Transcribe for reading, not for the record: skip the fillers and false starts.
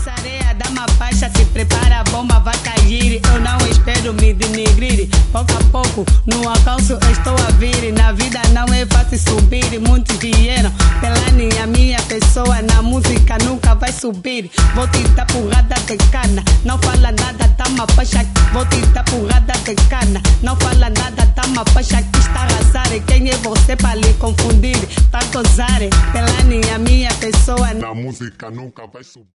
Essa areia dá uma faixa, se prepara, a bomba vai cair. Eu não espero me denegrir. Pouco a pouco, no alcance estou a vir. Na vida não é fácil subir. Muitos vieram pela minha pessoa. Na música nunca vai subir. Vou te dar porrada de cana. Não fala nada, dá uma faixa. Vou te dar porrada de cana. Não fala nada, dá uma faixa que está a arrasar. Quem é você para lhe confundir? Tá a gozar pela minha pessoa. Na música nunca vai subir.